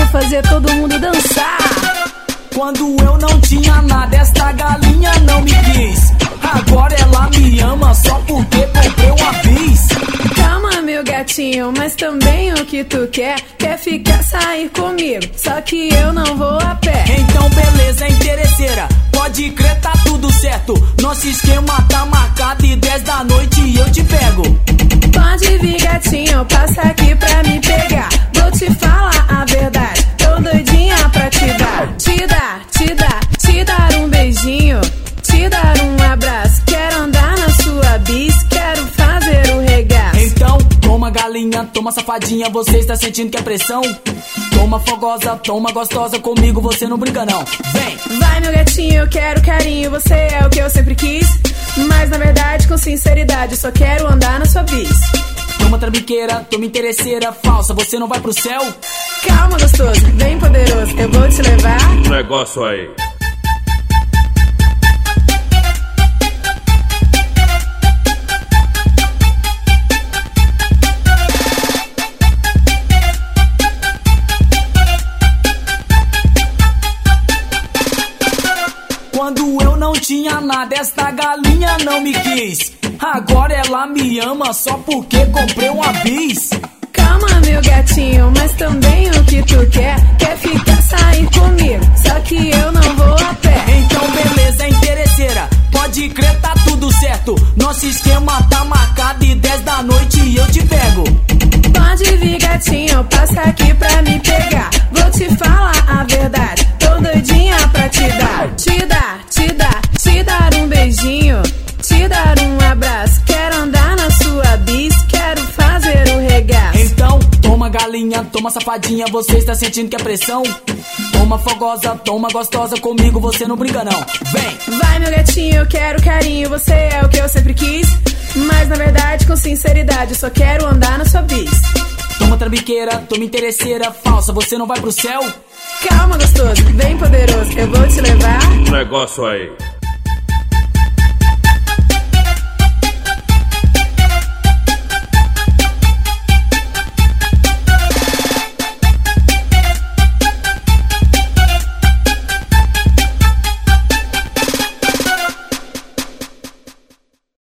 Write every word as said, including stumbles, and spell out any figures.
fazer todo mundo dançar. Quando eu não tinha nada, esta galinha não me quis. Agora ela me ama só porque comprei uma bis. Calma, meu gatinho, mas também o que tu quer? Quer ficar, sair comigo, só que eu não vou a pé. Então beleza, interesseira, pode crer, tá tudo certo. Nosso esquema tá marcado e dez da noite eu te pego. Pode vir, gatinho, passa aqui pra me pegar. Vou te falar a verdade, tô doidinha pra te dar. Te dar, te dar, te dar um beijinho, te dar um abraço. Quero andar na sua bis, quero fazer o regaço. Então, toma galinha, toma safadinha, você está sentindo que é pressão? Toma fogosa, toma gostosa, comigo você não brinca não. Vem! Vai, meu gatinho, eu quero carinho, você é o que eu sempre quis. Mas na verdade, com sinceridade, só quero andar na sua bis. Toma trambiqueira, toma interesseira, falsa, você não vai pro céu? Calma, gostoso, bem poderoso, eu vou te levar. Negócio aí. Quando eu não tinha nada, esta galinha não me quis. Agora ela me ama só porque comprei uma bis. Calma, meu gatinho, mas também o que tu quer? Quer ficar, sair comigo, só que eu não vou a pé. Então beleza, interesseira, pode crer, tá tudo certo. Nosso esquema tá marcado e dez da noite eu te pego. Pode vir, gatinho, passa aqui pra me pegar. Vou te falar a verdade, tô doidinha pra te dar. Te dar, te dar, te dar um beijinho, te dar um abraço. Quero andar na sua bis, quero fazer o regaço. Então, toma galinha, toma safadinha, você está sentindo que é pressão? Toma fogosa, toma gostosa, comigo você não brinca não. Vem! Vai, meu gatinho, eu quero carinho, você é o que eu sempre quis. Mas na verdade, com sinceridade, só quero andar na sua bis. Toma trambiqueira, toma interesseira, falsa, você não vai pro céu? Calma, gostoso, bem poderoso, eu vou te levar. Negócio aí.